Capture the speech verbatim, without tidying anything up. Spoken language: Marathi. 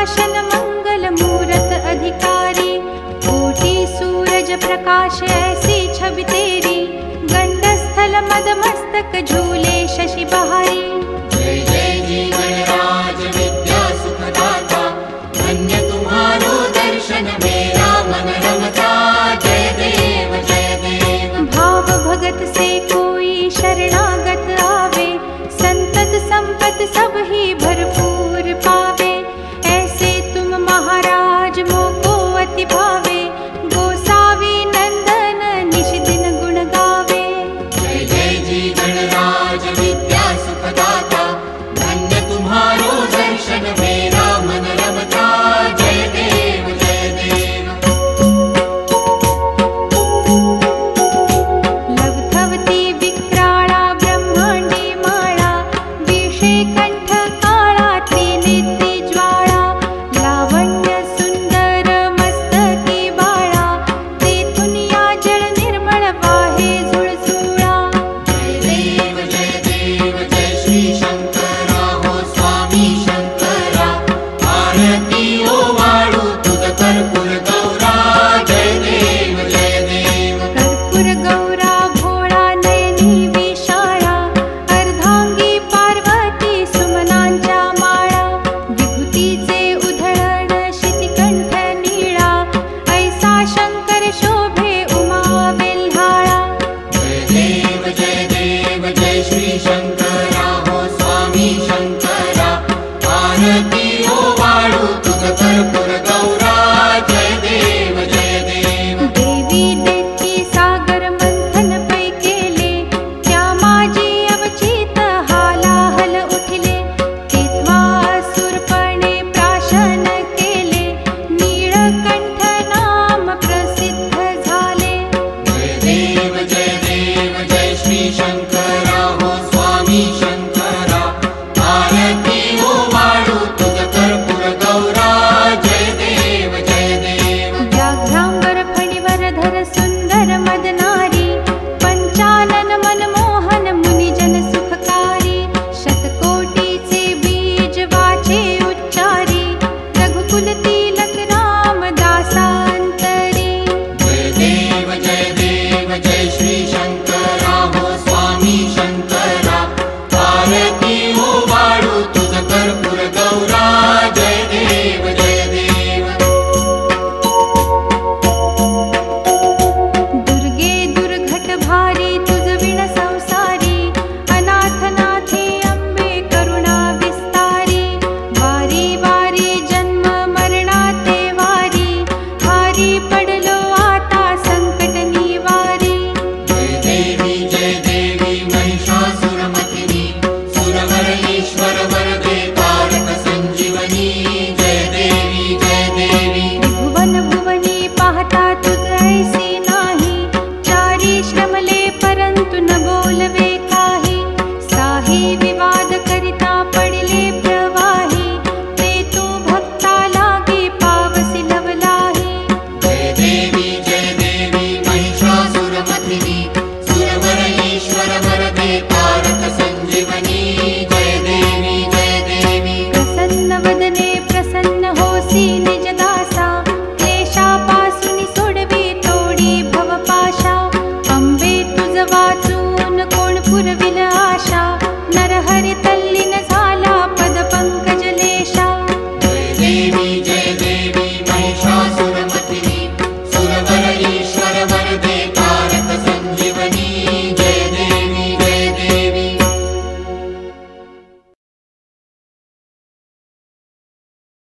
सुदर्शन मंगल मूरत अधिकारी, कोटि सूरज प्रकाश ऐसी छवि तेरी, गंडस्थल मद मस्तक झूले शशि बहारी। जय जय जी गणराज विद्या सुखदाता, धन्य तुम्हारो दर्शन मेरा मन रमता। जय देव जय देव। भाव भगत से कोई शरणागत आवे, संतत संपत सब ही भरपूर पावे। ऐसे तुम महाराज मोको अति भावे, गोसावी नंदन निश दिन गुण गावे। जय जय जी गणराज विद्या सुखदाता, धन्य तुम्हारो दर्शन मेरा मन रमता। जय देव जय देव। लवथवती विक्राळा ब्रह्मांडी माळा, विषे कंठ काळा त्रिनेत्री ज्वाळा, लावण्य सुंदर मस्तकी बाळा, तेथून या जळ निर्मळ वाहे झुळझुळा। जय देव जय देव जय श्री शंकरा हो स्वामी शंकरा, आरती ओवाळू तुझ कर्पूर गौरा। जय देव जय देव। कर्पूर गौरा भोळा नयनी विशाळा, अर्धांगी पार्वती सुमनांच्या माळा, विभूतीचे उधळण शितिकंठ नीळा, ऐसा शंकर शोभे उमा वेल्हाळा। जय देव जय देव जय श्री शंकरा हो स्वामी शंकरा, आरती ओवाळू तुझ कर्पूर गौरा। जय देव जय देव। देवी देती सागर मंथन पै केले, त्या माझी अवचित हालाहल उठले, तेव्हा असुरपणे प्राशन केले, नीळकंठ नाम प्रसिद्ध झाले। जय देव जय देव जय श्री शंकरा हो स्वामी शंकरा, आरती ओवाळू तुझ कर्पूर गौरा। जय देव जय देव। व्याघ्रांबर फणीवरधर सुंदर मदनारी, पंचानन मनमोहन मुनिजन सुखकारी, शतकोटीचे बीज वाचे उच्चारी, रघुकुल तिलक राम दासांतरी। जय देव जय देव जय श्री शंकरा हो स्वामी शंकरा, आरती ओवाळू तुझ कर्पूर गौरा। जय देव जय देव। दुर्गे दुर्घट भारी तुझ विण संसारी, अनाथनाथे अंबे करुणा विस्तारी, वारी वारी जन्म मरणाते वारी, हारी पडलो आता संकट निवारी। जय देवी जय देवी महिषासुरमर्दिनी, सुरवर ईश्वर वरदे तारक संजीवनी। जय देवी जय देवी। भुवन भुवनी पाहता तुझ ऐसी नाही, चारी श्रमले परंतु न बोलवे काही, साही विवाद करिता पडिले प्रवाही, ते तू भक्ता लागे पावसी लवलाही। जय देवी जय देवी महिषासुरमर्दिनी, सुरवर ईश्वर वरदे तारक संजीवनी। जय देवी जय देवी। प्रसन्न वदने प्रसन्न होसी निज दासा, क्लेशापासून सोडवी तोडी भवपाशा, अंबे तुझ वाचून कोण पुरविल आशा, नरहरी तल्लीन झाला पद पंकज लेशा। जय देवी जय